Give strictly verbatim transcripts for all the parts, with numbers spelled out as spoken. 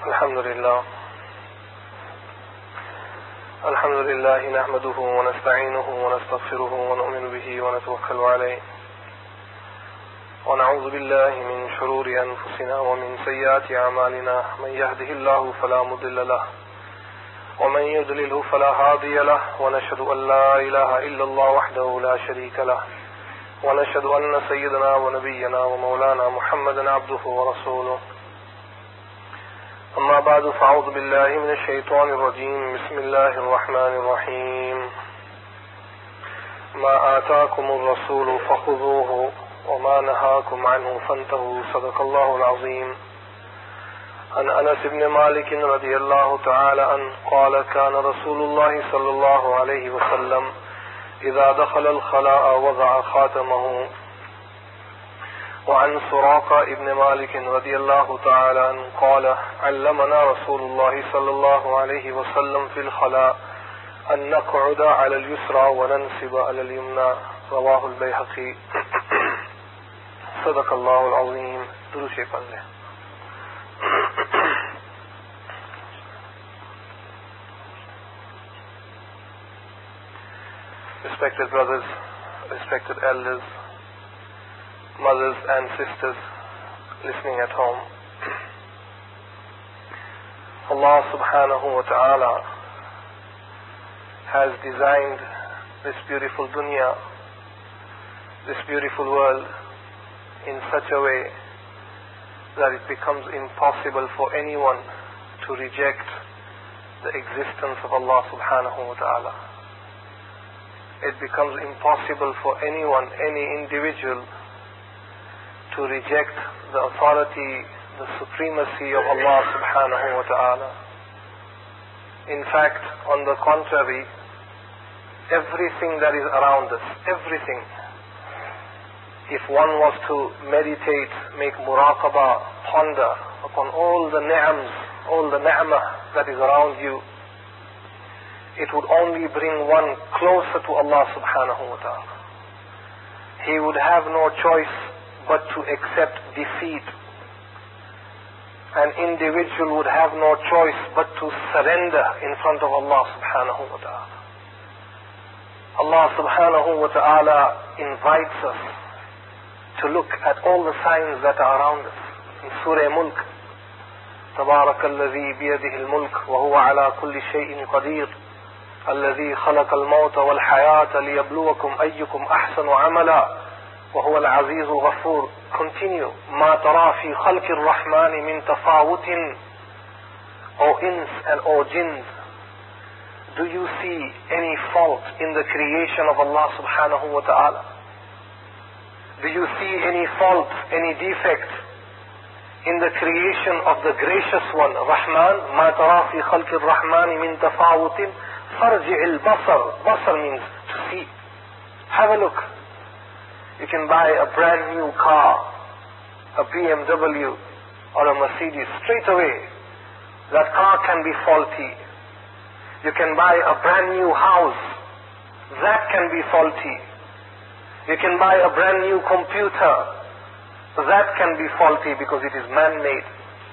الحمد لله الحمد لله نحمده ونستعينه ونستغفره ونؤمن به ونتوكل عليه ونعوذ بالله من شرور أنفسنا ومن سيئات أعمالنا من يهده الله فلا مضل له ومن يضلله فلا هادي له ونشهد أن لا إله إلا الله وحده لا شريك له ونشهد أن سيدنا ونبينا ومولانا محمدا عبده ورسوله أما بعد فأعوذ بالله من الشيطان الرجيم بسم الله الرحمن الرحيم ما آتاكم الرسول فخذوه وما نهاكم عنه فانتهوا صدق الله العظيم عن أنس بن مالك رضي الله تعالى عنه قال كان رسول الله صلى الله عليه وسلم إذا دخل الخلاء وضع خاتمه. وعن سراقة ابن مالك رضي الله تعالى عنه قال علمنا رسول الله صلى الله عليه وسلم في الخلاء أن نقعد على اليسرى وننصب على اليمنى. رواه البيهقي. صدق الله العظيم. درود پڑھیں. Respected brothers, respected elders, mothers and sisters listening at home. Allah subhanahu wa ta'ala has designed this beautiful dunya, this beautiful world, in such a way that it becomes impossible for anyone to reject the existence of Allah subhanahu wa ta'ala. It becomes impossible for anyone, any individual, to reject the authority, the supremacy of Allah subhanahu wa ta'ala. In fact, on the contrary, everything that is around us, everything, if one was to meditate, make muraqabah, ponder upon all the ni'ams, all the ni'mah that is around you, it would only bring one closer to Allah subhanahu wa ta'ala. He would have no choice but to accept defeat. An individual would have no choice but to surrender in front of Allah subhanahu wa ta'ala. Allah subhanahu wa ta'ala invites us to look at all the signs that are around us. In Surah Mulk, تبارك الذي بيده الملك وهو على كل شيء قدير الذي خلق الموت والحياة ليبلوكم أيكم أحسن عملا وهو العزيز الغفور. Continue. ما ترى في خلق الرحمن من تفاوت. O ins and O jinns, do you see any fault in the creation of Allah subhanahu wa ta'ala? Do you see any fault, any defect in the creation of the gracious one, Rahman? ما ترى في خلق الرحمن من تفاوت فارجع البصر. Basar means to see. Have a look. You can buy a brand new car, a B M W or a Mercedes, straight away that car can be faulty. You can buy a brand new house, that can be faulty. You can buy a brand new computer, that can be faulty because it is man-made.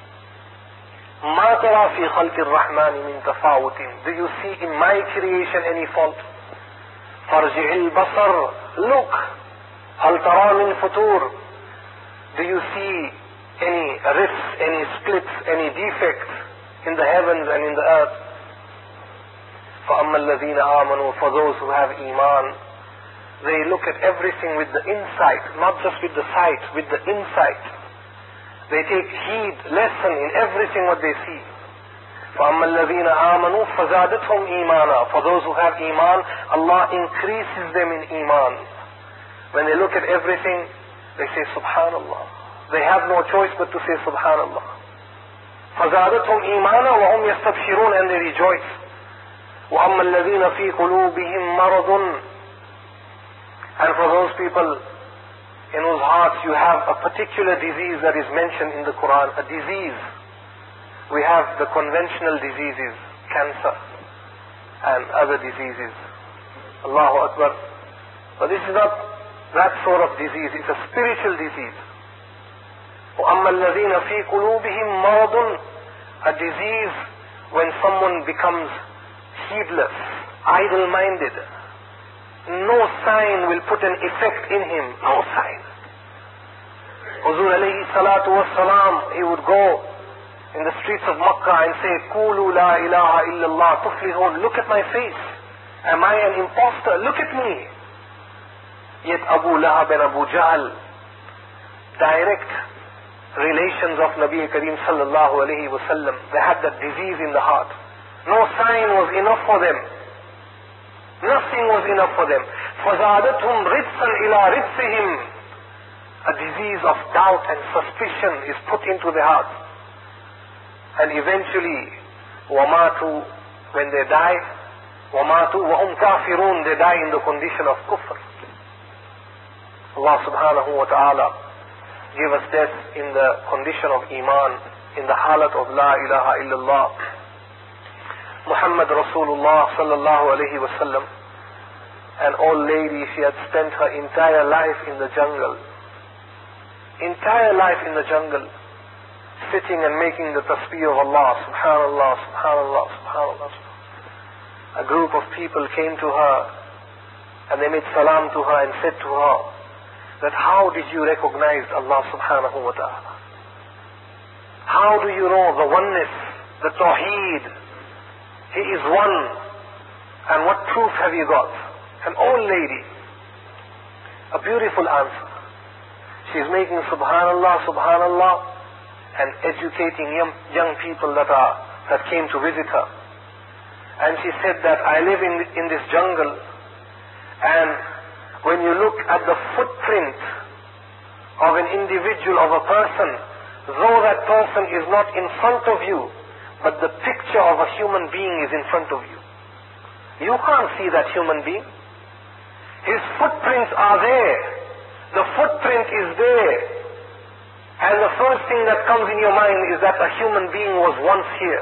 ما ترى في خلق الرحمن من تفاوت. Do you see in my creation any fault? فارجع البصر. Look. هل ترى من فتور. Do you see any rifts, any splits, any defects in the heavens and in the earth? فأما الذين آمنوا, for those who have iman, they look at everything with the insight, not just with the sight, with the insight. They take heed, lesson in everything what they see. فأما الذين آمنوا فزادتهم إيمانا. For those who have iman, Allah increases them in iman. When they look at everything, they say Subhanallah. They have no choice but to say Subhanallah. فزادتهم إيمانا وهم يستبشرون, and they rejoice. وأما الذين في قلوبهم مرض. And for those people in whose hearts you have a particular disease that is mentioned in the Quran, a disease. We have the conventional diseases, cancer and other diseases. Allahu Akbar. But this is not that sort of disease, it's a spiritual disease. وَأَمَّا الَّذِينَ فِي قُلُوبِهِمْ مَرَضٌ, a disease when someone becomes heedless, idle-minded. No sign will put an effect in him. No sign. Huzur alayhi salatu wassalam, he would go in the streets of Makkah and say, Qulu la ilaha illallah tuflihun. Look at my face. Am I an impostor? Look at me. Yet Abu Lahab and Abu Jahl, direct relations of Nabi Kareem sallallahu alayhi wasallam, they had that disease in the heart. No sign was enough for them. Nothing was enough for them. فَزَادَتْهُمْ رِدْسًا إِلَىٰ رِدْسِهِمْ. A disease of doubt and suspicion is put into their heart. And eventually, وَمَاتُوا, when they die, وَمَاتُوا وَهُمْ كَافِرُونَ, they die in the condition of kufr. Allah subhanahu wa ta'ala give us death in the condition of iman, in the halat of la ilaha illallah. Muhammad Rasulullah sallallahu alayhi wa sallam, an old lady, she had spent her entire life in the jungle. Entire life in the jungle, sitting and making the tasbih of Allah, subhanallah, subhanallah, subhanallah. A group of people came to her and they made salam to her and said to her that, how did you recognize Allah subhanahu wa ta'ala? How do you know the oneness, the tawheed? He is one. And what proof have you got? An old lady. A beautiful answer. She is making subhanallah, subhanallah, and educating young, young people that are that came to visit her. And she said that I live in, in this jungle, and when you look at the footprint of an individual, of a person, though that person is not in front of you, but the picture of a human being is in front of you. You can't see that human being. His footprints are there. The footprint is there. And the first thing that comes in your mind is that a human being was once here.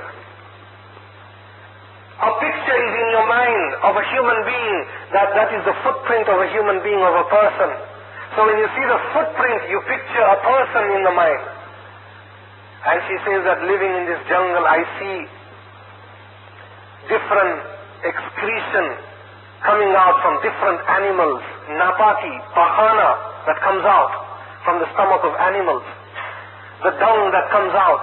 A picture is in your mind of a human being, that that is the footprint of a human being, of a person. So when you see the footprint, you picture a person in the mind. And she says that living in this jungle, I see different excretion coming out from different animals, napaki, pahana that comes out from the stomach of animals, the dung that comes out.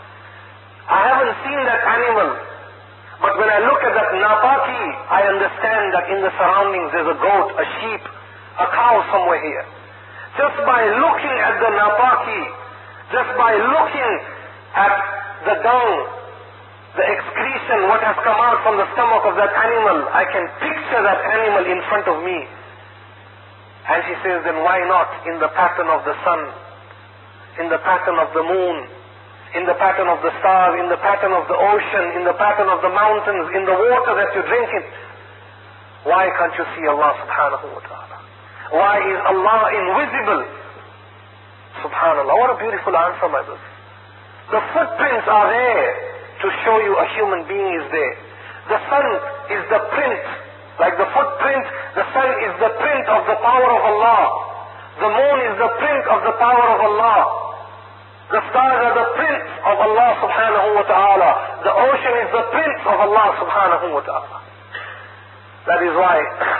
I haven't seen that animal, but when I look at that napaki, I understand that in the surroundings there's a goat, a sheep, a cow somewhere here. Just by looking at the napaki, just by looking at the dung, the excretion, what has come out from the stomach of that animal, I can picture that animal in front of me. And she says, then why not in the pattern of the sun, in the pattern of the moon, in the pattern of the stars, in the pattern of the ocean, in the pattern of the mountains, in the water that you drink it? Why can't you see Allah subhanahu wa ta'ala? Why is Allah invisible? Subhanallah. What a beautiful answer, my brother. The footprints are there to show you a human being is there. The sun is the print, like the footprint, the sun is the print of the power of Allah. The moon is the print of the power of Allah. The stars are the prints of Allah subhanahu wa ta'ala. The ocean is the print of Allah subhanahu wa ta'ala. That is why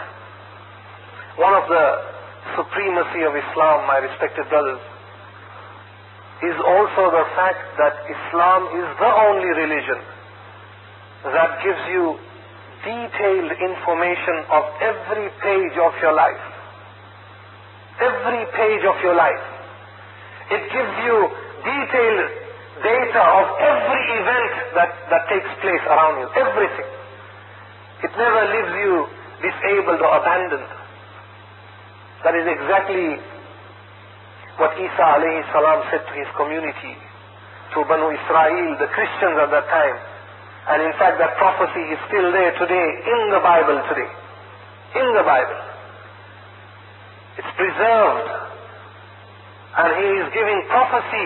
one of the supremacy of Islam, my respected brothers, is also the fact that Islam is the only religion that gives you detailed information of every page of your life. Every page of your life. It gives you detailed data of every event that, that takes place around you. Everything. It never leaves you disabled or abandoned. That is exactly what Isa alayhi salam said to his community, to Banu Israel, the Christians at that time. And in fact that prophecy is still there today, in the Bible today. In the Bible. It's preserved. And he is giving prophecy.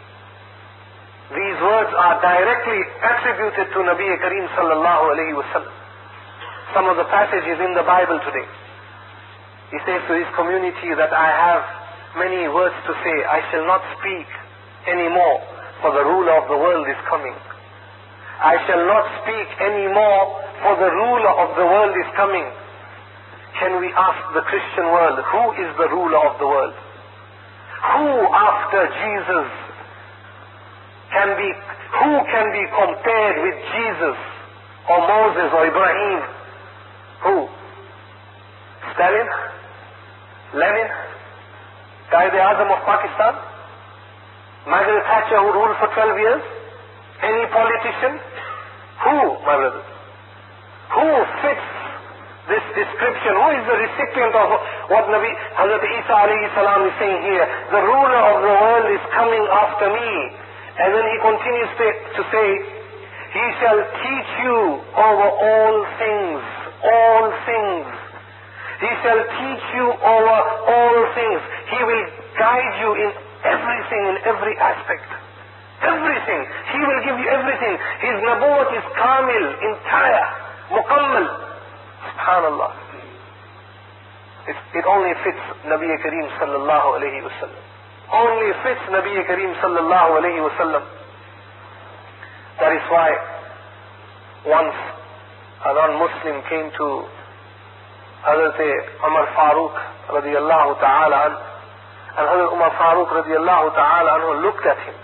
These words are directly attributed to Nabi Kareem sallallahu alayhi wa sallam. Some of the passages in the Bible today. He says to his community that I have many words to say. I shall not speak anymore, for the ruler of the world is coming. I shall not speak any more, for the ruler of the world is coming. Can we ask the Christian world, who is the ruler of the world? Who after Jesus can be, who can be compared with Jesus or Moses or Ibrahim? Who? Stalin? Lenin? Quaid-e-Azam of Pakistan? Margaret Thatcher, who ruled for twelve years? Any politician? Who, my brothers? Who fits this description? Who is the recipient of what Nabi Hazrat Isa alayhi salam is saying here? The ruler of the world is coming after me. And then he continues to, to say, he shall teach you over all things, all things. He shall teach you over all things. He will guide you in everything, in every aspect. Everything. He will give you everything. His nabuwat is kamil, entire, mukammal. Subhanallah. It, it only fits Nabi Kareem sallallahu alayhi wa sallam. Only fits Nabi Kareem sallallahu alayhi wa sallam. That is why once a non-Muslim came to Hazrat Umar Farooq radiyallahu ta'ala an, and Hazrat Umar Farooq radiyallahu ta'ala anhu looked at him.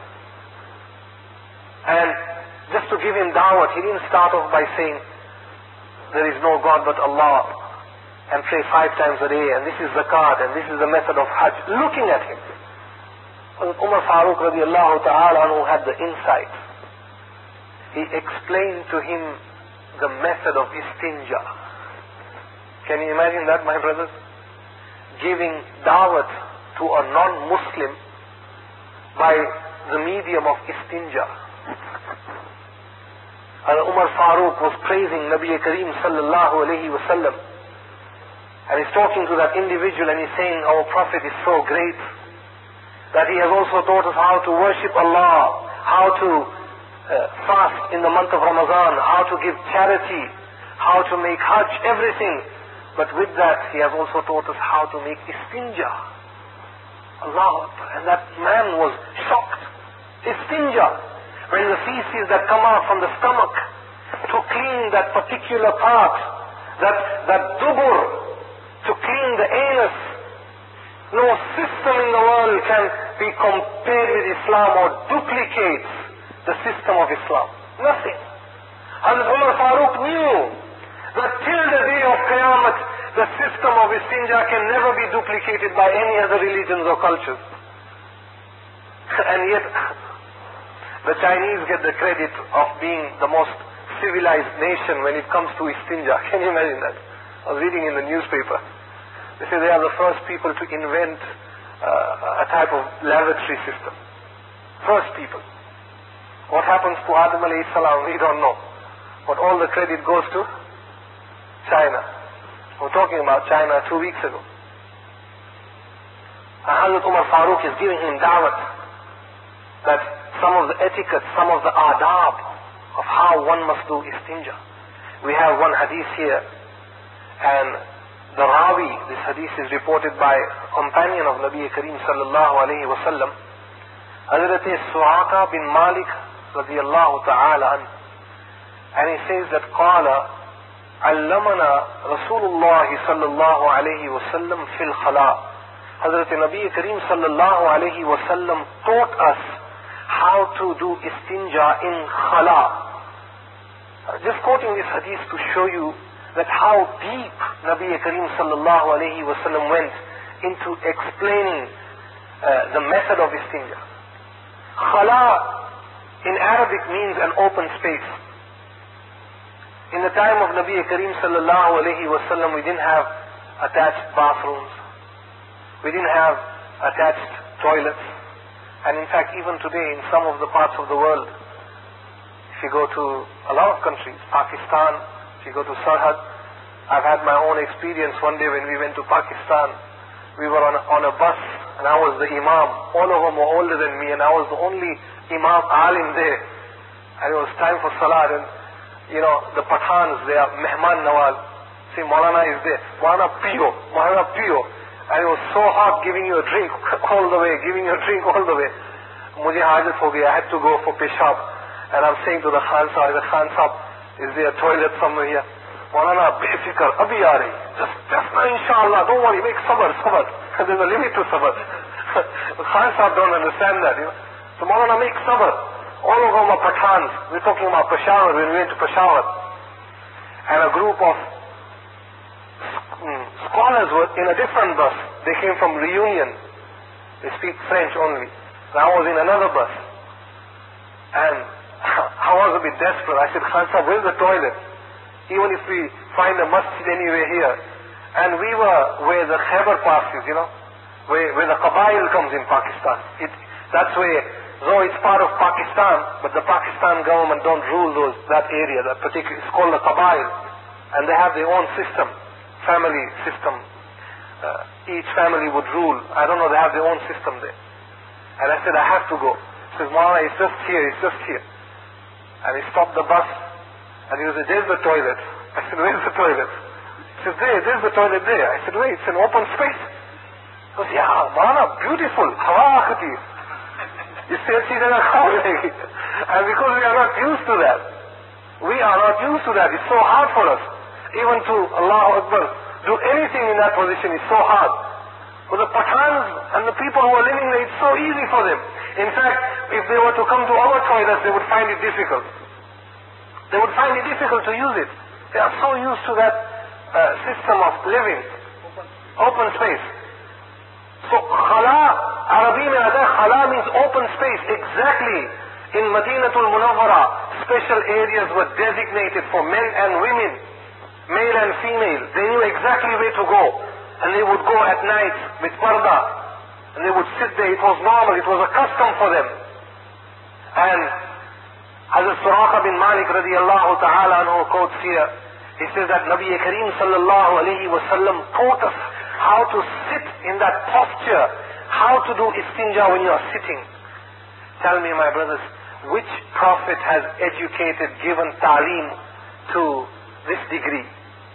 And just to give him da'wat, he didn't start off by saying, there is no God but Allah, and pray five times a day, and this is zakat, and this is the method of hajj. Looking at him, Hazrat Umar Farooq radiallahu ta'ala anhu had the insight. He explained to him the method of istinja. Can you imagine that, my brothers? Giving da'wat to a non-Muslim by the medium of istinja. Hazrat Umar Farooq was praising Nabi Kareem sallallahu alayhi wa sallam. And he's talking to that individual and he's saying, our Prophet is so great that he has also taught us how to worship Allah, how to uh, fast in the month of Ramadan, how to give charity, how to make hajj, everything. But with that, he has also taught us how to make istinja. Allah Akbar. And that man was shocked. Istinja. When the feces that come out from the stomach, to clean that particular part, that, that dubur, to clean the anus. No system in the world can be compared with Islam or duplicates the system of Islam. Nothing. Hazrat Umar Farooq knew that till the day of Qiyamah, the system of istinja can never be duplicated by any other religions or cultures. And yet, the Chinese get the credit of being the most civilized nation when it comes to istinja. Can you imagine that? I was reading in the newspaper. They say they are the first people to invent uh, a type of lavatory system. First people. What happens to Adam alayhi salam, we don't know. But all the credit goes to China. We were talking about China two weeks ago. And Hazrat Umar Farooq is giving him da'wat that some of the etiquette, some of the adab of how one must do istinja. We have one hadith here, and the Rawi, this hadith is reported by a companion of Nabi Kareem sallallahu alayhi wa sallam, Hazrat Su'aka bin Malik radiyallahu ta'ala an, and he says that qala علمنا رسول الله صلى الله عليه وسلم في الخلاء. Hazrat Nabi Kareem sallallahu alayhi wa sallam taught us how to do istinja in khala. Just quoting this hadith to show you that how deep Nabi Kareem sallallahu alayhi wa sallam went into explaining uh, the method of istinja. Khala in Arabic means an open space. In the time of Nabi Kareem sallallahu alayhi wa sallam, we didn't have attached bathrooms. We didn't have attached toilets. And in fact, even today, in some of the parts of the world, if you go to a lot of countries, Pakistan, if you go to Sarhad, I've had my own experience one day when we went to Pakistan. We were on a, on a bus, and I was the imam. All of them were older than me, and I was the only imam alim there. And it was time for salat, and you know, the Pathans, they are Mehman Nawaz. See, Maulana is there. Maulana Pio, Maulana Pio. And it was so hot giving you a drink all the way, giving you a drink all the way. Mujhe hajat ho gaya, I had to go for peshab. And I'm saying to the Khan Sahib, the Khan Sahib, is there a toilet somewhere here? Maulana, befikar, abhi aa rahi. Just, just now, inshallah, don't worry, make sabr, sabr. There's a limit to sabr. The Khan Sahib don't understand that, you know. So Maulana, make sabr. All of them are Pathans. We're talking about Peshawar, when we went to Peshawar. And a group of mm, scholars were in a different bus. They came from Reunion. They speak French only. And I was in another bus. And I was a bit desperate. I said, Khan Sahib, where's the toilet? Even if we find a masjid anywhere here. And we were where the Khyber Pass is, you know, where, where the Qabail comes in Pakistan. It, that's where, though it's part of Pakistan, but the Pakistan government don't rule those, that area, that particular, it's called the Qabail. And they have their own system, family system. Uh, each family would rule. I don't know, they have their own system there. And I said, I have to go. He says, Maulana, it's just here, it's just here. And he stopped the bus, and he said, there's the toilet. I said, where's the toilet? He says, there, there's the toilet there. I said, wait, it's an open space. He goes, yeah, Maulana, beautiful. Hawa akhti. It's and because we are not used to that, we are not used to that. It's so hard for us. Even to, Allahu Akbar, do anything in that position is so hard. For the Pathans and the people who are living there, it's so easy for them. In fact, if they were to come to our toilets, they would find it difficult. They would find it difficult to use it. They are so used to that uh, system of living. Open space. So, khala, Arabi mein aata hai, khala means open space. Exactly. In Madinatul Munawwara, special areas were designated for men and women, male and female. They knew exactly where to go. And they would go at night with parda. And they would sit there. It was normal. It was a custom for them. And Hazrat Suraqa bin Malik radiallahu ta'ala anhu quotes here. He says that Nabi Kareem sallallahu alayhi wa sallam taught us how to sit in that posture, how to do istinja when you are sitting. Tell me, my brothers, which prophet has educated, given ta'aleem to this degree?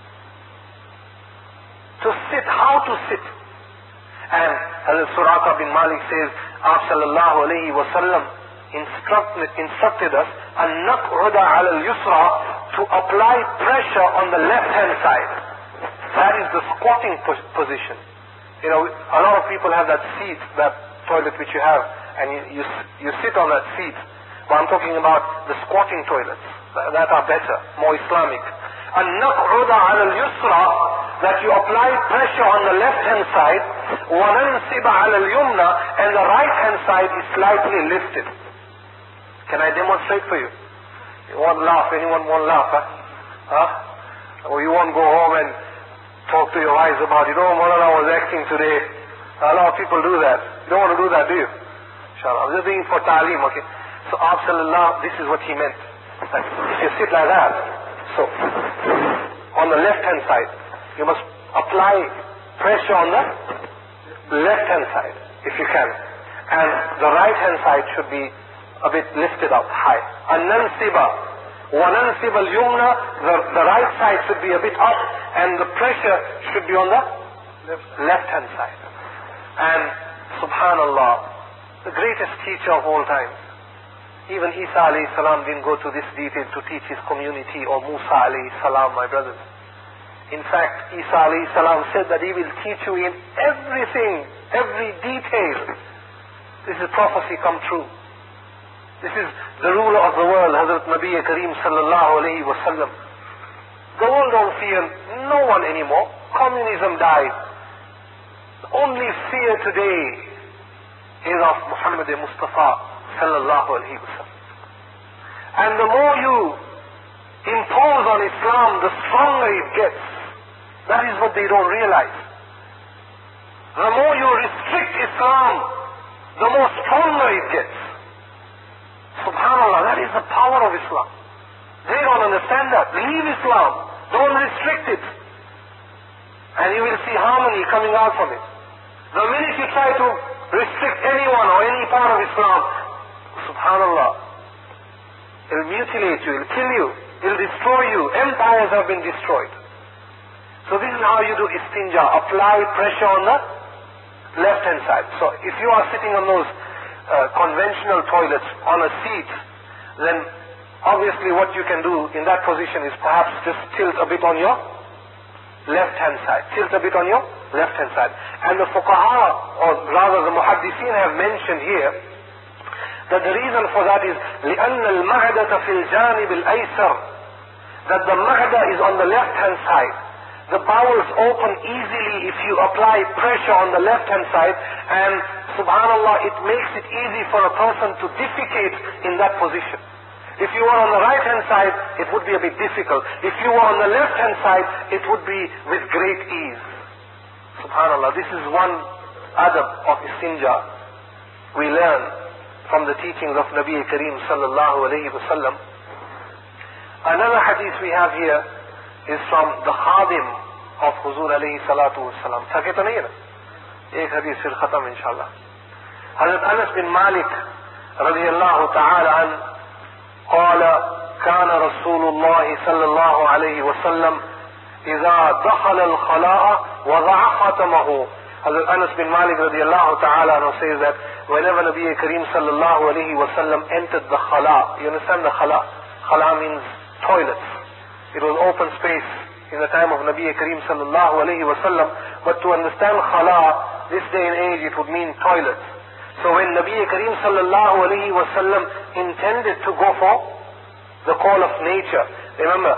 To sit, how to sit. And Hazrat Suraqa bin Malik says, Aap sallallahu alayhi wa sallam instructed, instructed us, an naq'uda ala al-yusra, to apply pressure on the left hand side. That is the squatting position. You know, a lot of people have that seat, that toilet which you have, and you, you, you sit on that seat. But I'm talking about the squatting toilets, that are better, more Islamic. An naq'uda ala al-yusra, that you apply pressure on the left hand side, wa nansiba ala al-yumna, and the right hand side is slightly lifted. Can I demonstrate for you? You won't laugh, anyone won't laugh, huh? huh? Or you won't go home and talk to your wives about, you know, Maulana was acting today. A lot of people do that. You don't want to do that, do you? Inshallah. I'm just doing it for ta'aleem, okay? So, Aap sallallahu, this is what he meant. That if you sit like that, so, on the left hand side, you must apply pressure on the left hand side, if you can. And the right hand side should be a bit lifted up high. And nansiba, wa nansib al-yumna, the, the right side should be a bit up, and the pressure should be on the left hand side. And subhanallah, the greatest teacher of all time, even Isa alayhi salam didn't go to this detail to teach his community, or Musa alayhi salam, my brothers. In fact, Isa alayhi salam said that he will teach you in everything, every detail. This is prophecy come true. This is the ruler of the world, Hazrat Nabi Kareem sallallahu alayhi wa sallam. The world don't fear no one anymore. Communism died. The only fear today is of Muhammad Mustafa sallallahu alayhi wa sallam. And the more you impose on Islam, the stronger it gets. That is what they don't realize. The more you restrict Islam, the more stronger it gets. Subhanallah, that is the power of Islam. They don't understand that. Leave Islam. Don't restrict it. And you will see harmony coming out from it. The minute you try to restrict anyone or any part of Islam, subhanallah, it'll mutilate you, it'll kill you, it'll destroy you. Empires have been destroyed. So this is how you do istinja. Apply pressure on the left hand side. So if you are sitting on those uh, conventional toilets on a seat, then obviously what you can do in that position is perhaps just tilt a bit on your left hand side. Tilt a bit on your left hand side. And the fuqaha, or rather the muhaddithin, have mentioned here that the reason for that is لأن المعدة في الجانب الأيسر, that the ma'da is on the left hand side. The bowels open easily if you apply pressure on the left hand side, and subhanallah, it makes it easy for a person to defecate in that position. If you were on the right hand side, it would be a bit difficult. If you were on the left hand side, it would be with great ease. Subhanallah, this is one adab of istinja we learn from the teachings of Nabi Kareem sallallahu alayhi wa sallam. Another hadith we have here is from the khadim of Huzur alayhi salatu wasalam. Thake to nahi hai na? Ek hadith fir khatam inshallah. Hazrat Anas bin Malik radiyallahu ta'ala an قال كان رسول الله صلى الله عليه وسلم إذا دخل الخلاء وضع خاتمه. Hazrat Anas bin Malik radiyallahu ta'ala anhu says that whenever Nabi Kareem sallallahu alayhi wa sallam entered the khala, you understand the khala? Khala means toilets. It was open space in the time of Nabi Kareem sallallahu alayhi wa sallam, but to understand khala, this day and age, it would mean toilets. So when Nabi Kareem sallallahu alayhi wa sallam intended to go for the call of nature, remember,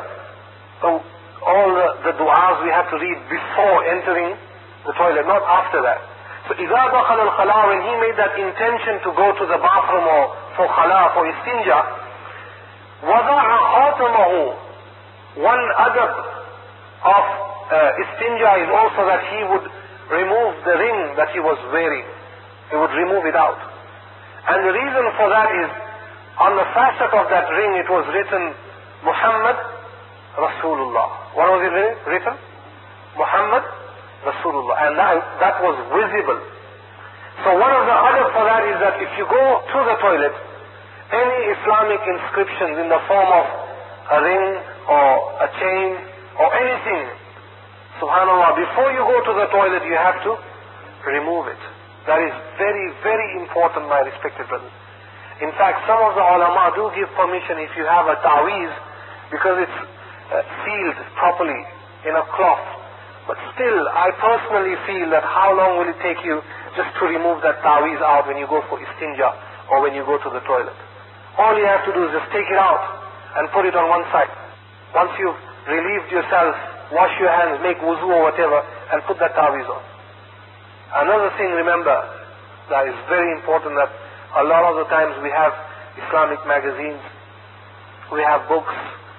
all the, the du'as we have to read before entering the toilet, not after that. So إِذَا دَخَلَ الْخَلَا, when he made that intention to go to the bathroom or for khala, for istinja, وَضَعَ خَاتَمَهُ. One adab of uh, istinja is also that he would remove the ring that he was wearing. He would remove it out. And the reason for that is, on the facet of that ring it was written, Muhammad Rasulullah. What was it written? Muhammad Rasulullah. And that, that was visible. So one of the adab for that is that if you go to the toilet, any Islamic inscriptions in the form of a ring or a chain or anything, subhanallah, before you go to the toilet you have to remove it. That is very, very important, my respected brothers. In fact, some of the ulama do give permission if you have a ta'weez, because it's uh, sealed properly in a cloth. But still, I personally feel that how long will it take you just to remove that ta'weez out when you go for istinja or when you go to the toilet? All you have to do is just take it out and put it on one side. Once you've relieved yourself, wash your hands, make wuzu or whatever, and put that ta'weez on. Another thing, remember, that is very important, that a lot of the times we have Islamic magazines, we have books,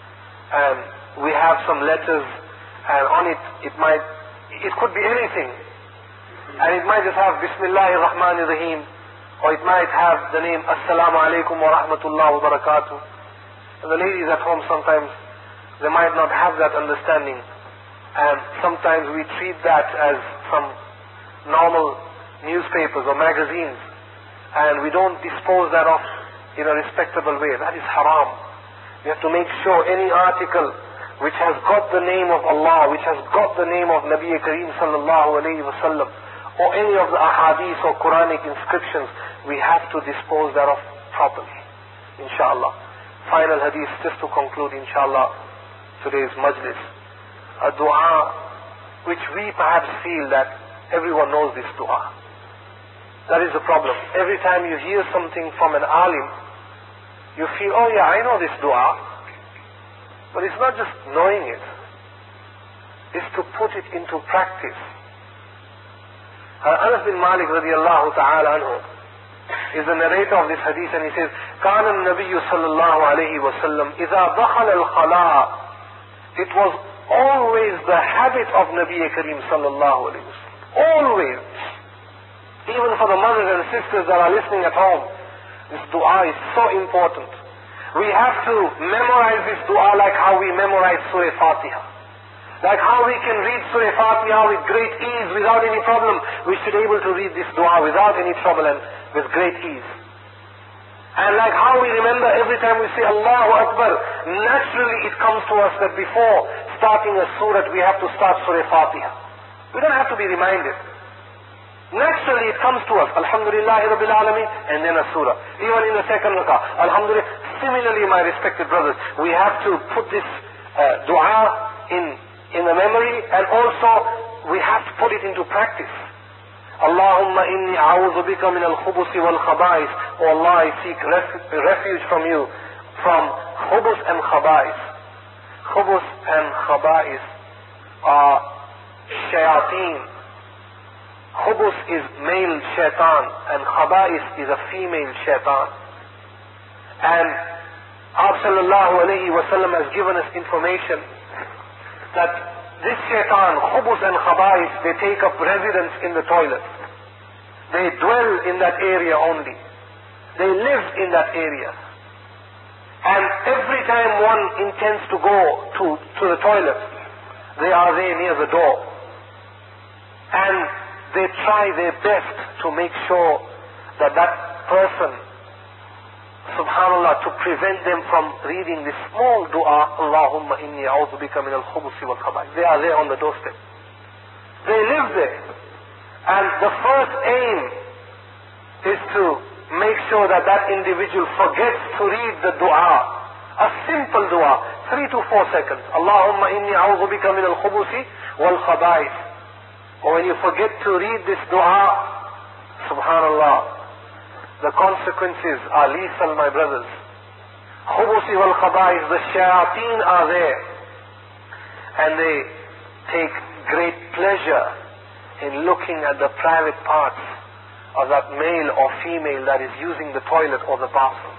and we have some letters, and on it, it might, it could be anything. And it might just have Bismillahir Rahmanir Rahim, or it might have the name Assalamu Alaikum wa Rahmatullah wa Barakatuh. The ladies at home sometimes, they might not have that understanding, and sometimes we treat that as some normal newspapers or magazines, and we don't dispose that off in a respectable way. That is haram. You have to make sure any article which has got the name of Allah, which has got the name of Nabi Kareem sallallahu alayhi wa sallam, or any of the ahadith or Quranic inscriptions, we have to dispose that off properly. Inshallah. Final hadith, just to conclude inshallah today's majlis. A dua which we perhaps feel that everyone knows this dua. That is the problem. Every time you hear something from an alim, you feel, oh yeah, I know this dua. But it's not just knowing it. It's to put it into practice. Anas bin Malik radiallahu ta'ala anhu is the narrator of this hadith, and he says, كان النبي صلى الله عليه وسلم إذا دخل الخلاء. It was always the habit of Nabi Kareem sallallahu alayhi wa sallam. Always. Even for the mothers and sisters that are listening at home, this dua is so important. We have to memorize this dua like how we memorize Surah Fatiha. Like how we can read Surah Fatiha with great ease without any problem. We should be able to read this dua without any trouble and with great ease. And like how we remember every time we say Allahu Akbar, naturally it comes to us that before starting a surah we have to start Surah Fatiha. We don't have to be reminded. Naturally it comes to us, Alhamdulillahi Rabbil Alameen, and then a surah. Even in the second rakah, Alhamdulillah, Similarly, my respected brothers, we have to put this uh, dua in, in the memory, and also we have to put it into practice. Allahumma inni a'udhu bika min al-khubusi wal-khaba'is. Oh Allah, I seek ref- refuge from you from khubus and khaba'is. Khubus and khaba'is are shayateen. Khubus is male shaitan and khaba'is is a female shaitan. And Prophet sallallahu alayhi wa sallam has given us information that this shaitan, khubus and khaba'is, they take up residence in the toilet. They dwell in that area only. They live in that area. And every time one intends to go to, to the toilet, they are there near the door. And they try their best to make sure that that person, subhanallah, to prevent them from reading this small dua, Allahumma inni a'udhu bika min al-khubusi wal-khaba'is. They are there on the doorstep. They live there. And the first aim is to make sure that that individual forgets to read the dua. A simple dua, three to four seconds. Allahumma inni a'udhu bika min al-khubusi wal-khaba'is. Or when you forget to read this dua, subhanallah, the consequences are lethal, my brothers. Khubusi wal khaba'is, the shayateen are there. And they take great pleasure in looking at the private parts of that male or female that is using the toilet or the bathroom.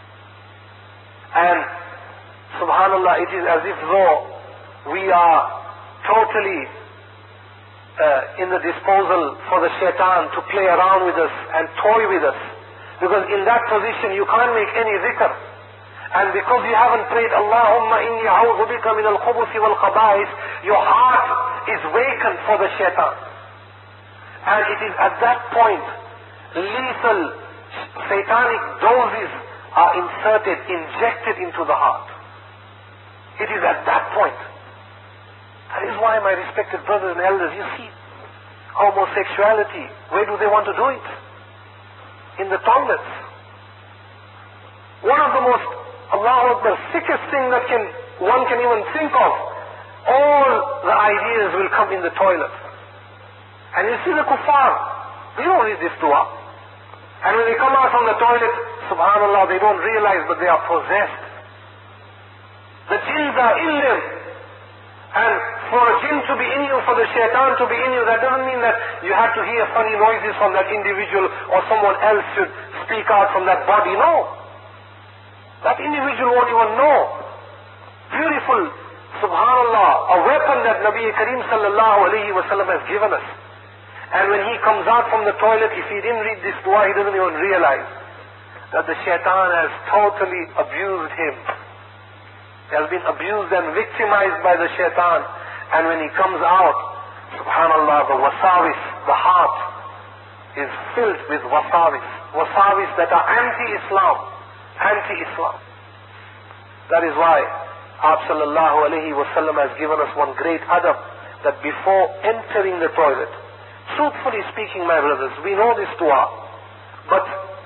And subhanallah, it is as if though we are totally uh, in the disposal for the shaitan to play around with us and toy with us. Because in that position you can't make any dhikr. And because you haven't prayed Allahumma inni a'udhu bika min al-khubusi wal-khaba'is, your heart is vacant for the shaitan. And it is at that point lethal satanic doses are inserted, injected into the heart. It is at that point. That is why, my respected brothers and elders, you see, homosexuality, where do they want to do it? In the toilets. One of the most, Allahu Akbar, sickest thing that can one can even think of, all the ideas will come in the toilet. And you see the kuffar, they don't read this dua. And when they come out from the toilet, subhanallah, they don't realize, but they are possessed. The jinns are in them. And for a jinn to be in you, for the shaitan to be in you, that doesn't mean that you have to hear funny noises from that individual or someone else should speak out from that body. No. That individual won't even know. Beautiful, subhanallah, a weapon that Nabi Kareem sallallahu alayhi wa sallam has given us. And when he comes out from the toilet, if he didn't read this dua, he doesn't even realize that the shaitan has totally abused him. He has been abused and victimized by the shaitan. And when he comes out, subhanallah, the wasawis, the heart is filled with wasawis. Wasawis that are anti-Islam. Anti-Islam. That is why Prophet sallallahu alayhi wa sallam has given us one great adab, that before entering the toilet, truthfully speaking, my brothers, we know this dua, but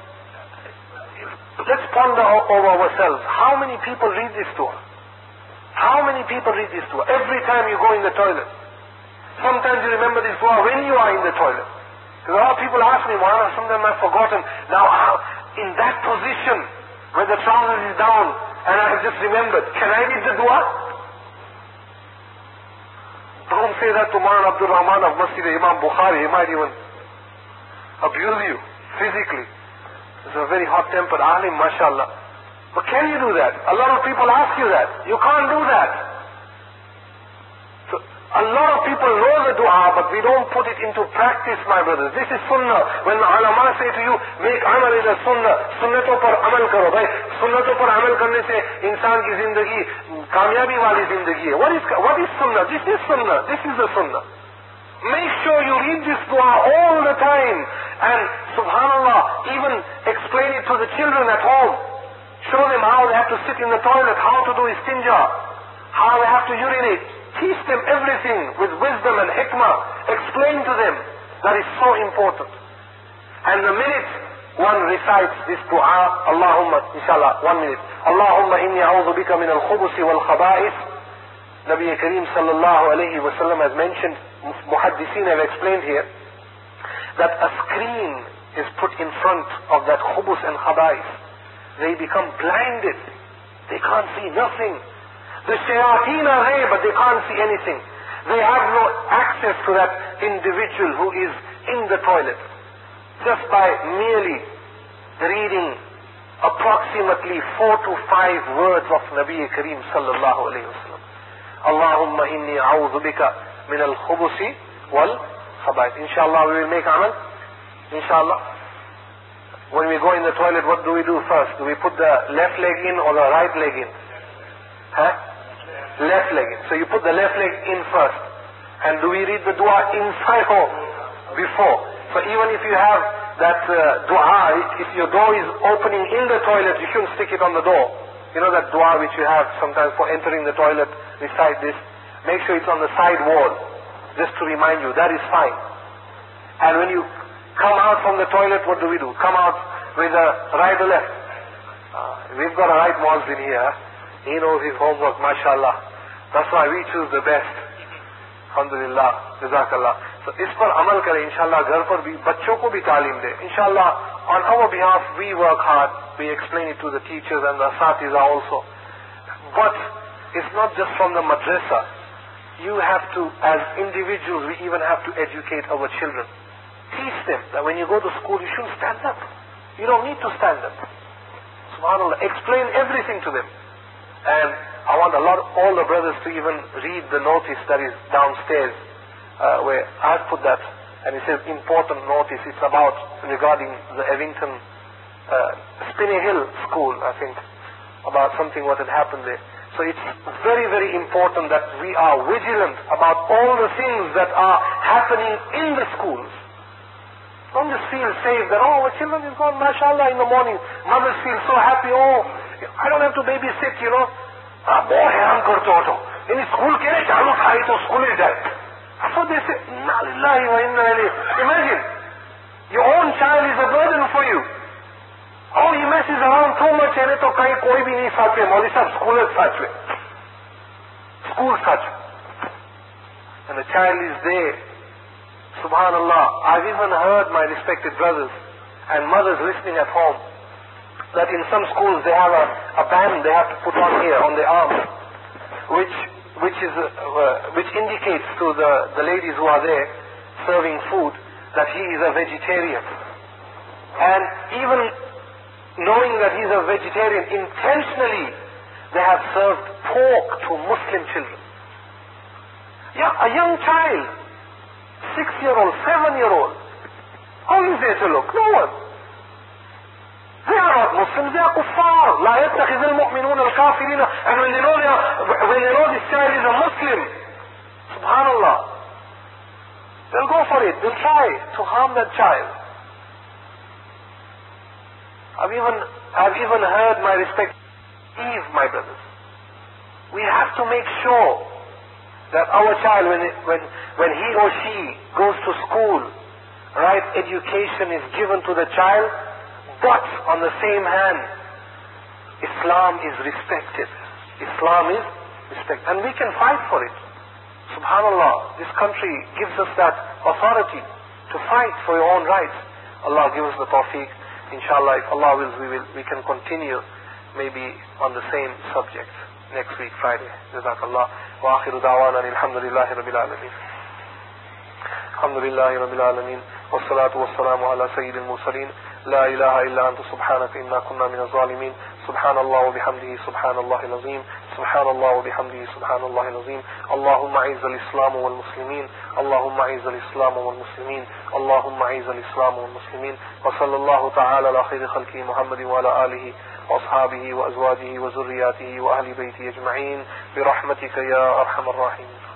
let's ponder over ourselves. How many people read this dua? How many people read this dua? Every time you go in the toilet. Sometimes you remember this dua when you are in the toilet. Because a lot of people ask me, Muhammad, sometimes I've forgotten. Now, in that position, where the trousers is down, and I have just remembered, can I read the dua? Don't say that to Maulana Abdul Rahman of Masjid Imam Bukhari. He might even abuse you physically. He's a very hot-tempered alim, mashallah. But can you do that? A lot of people ask you that. You can't do that. So, a lot of people know the dua, but we don't put it into practice, my brothers. This is sunnah. When the ulama say to you, make amal ila sunnah, sunnaton par amal karo. Bhai, sunnaton par amal karne se insan ki zindagi kamyabi wali zindagi hai. What is, what is sunnah? This is sunnah. This is the sunnah. Make sure you read this dua all the time. And subhanallah, even explain it to the children at home. Show them how they have to sit in the toilet, how to do istinja, how they have to urinate. Teach them everything with wisdom and hikmah. Explain to them. That is so important. And the minute one recites this dua, Allahumma, inshallah, one minute. Allahumma inni a'udhu bika min al-khubusi wal-khaba'is. Nabi Kareem sallallahu alayhi wa sallam has mentioned, muhaddithin have explained here, that a screen is put in front of that khubus and khaba'is. They become blinded. They can't see nothing. The shayateen are there, but they can't see anything. They have no access to that individual who is in the toilet. Just by merely reading approximately four to five words of Nabi Kareem sallallahu alayhi wa sallam. Allahumma inni a'udhu bika min al-khubusi wal-khaba'ith. Inshallah we will make amal. Inshallah. When we go in the toilet, what do we do first? Do we put the left leg in or the right leg in? Huh? Left leg in. So you put the left leg in first. And do we read the dua inside or before? So even if you have that uh, dua, if your door is opening in the toilet, you shouldn't stick it on the door. You know that dua which you have sometimes for entering the toilet, recite this. Make sure it's on the side wall, just to remind you, that is fine. And when you come out from the toilet, what do we do? Come out with a right or left? Uh, we've got a right muazzin here. He knows his homework, mashallah. That's why we choose the best. Alhamdulillah, Jazakallah. So is par amal kare, inshallah, ghar par bhi, bachon ko bhi talim de. Inshallah, on our behalf, we work hard. We explain it to the teachers and the asatiza also. But it's not just from the madrasa. You have to, as individuals, we even have to educate our children. Teach them that when you go to school, you shouldn't stand up. You don't need to stand up. Subhanallah, explain everything to them. And I want a lot, all the brothers to even read the notice that is downstairs, uh, where I've put that, and it says important notice. It's about regarding the Evington, uh, Spinney Hill School, I think, about something what had happened there. So it's very, very important that we are vigilant about all the things that are happening in the schools. Don't just feel safe that, oh, our children is gone, mashallah, in the morning. Mothers feel so happy, oh, I don't have to babysit, you know. Ah, boh haram karto ho. In school ke liye chalu khai to school is that. So they say, inna lillahi wa inna ilayhi. Imagine, your own child is a burden for you. Oh, he messes around too much, and to kahin koi bhi nahi saath mein. Maulvi sahab, school is saath mein. School saath. And the child is there. Subhanallah, I've even heard, my respected brothers and mothers listening at home, that in some schools they have a, a band they have to put on here, on their arms, which which is uh, uh, which indicates to the, the ladies who are there serving food that he is a vegetarian. And even knowing that he's a vegetarian, intentionally they have served pork to Muslim children. Yeah, a young child, six-year-old, seven-year-old. How is there to look? No one. They are not Muslims, they are kuffar. لا يتخذ المؤمنون الكافرين. And when they know they are, when they know this child is a Muslim, subhanallah, they'll go for it. They'll try to harm that child. I've even, I've even heard, my respect, Eve, my brothers. We have to make sure that our child, when, it, when, when he or she goes to school, right, education is given to the child, but on the same hand, Islam is respected. Islam is respected. And we can fight for it. Subhanallah, this country gives us that authority to fight for your own rights. Allah give us the tawfiq. Inshallah, if Allah wills, we will, we can continue maybe on the same subject next week, Friday. Jazakallah. Wa akhiru da'wana alhamdulillahi rabbil alameen. Alhamdulillahi rabbil alameen. Wassalatu wassalamu ala sayyidil mursaleen. لا إله إلا أنت سبحانك إنا كنا من الظالمين. سبحان الله وبحمده سبحان الله العظيم. سبحان الله وبحمده سبحان الله العظيم. اللهم أعز الإسلام والمسلمين. اللهم أعز الإسلام والمسلمين. اللهم أعز الإسلام والمسلمين. وصلى الله تعالى على خير خلقه محمد وعلى آله وأصحابه وأزواجه وذرياته وأهل بيته أجمعين برحمتك يا أرحم الراحمين.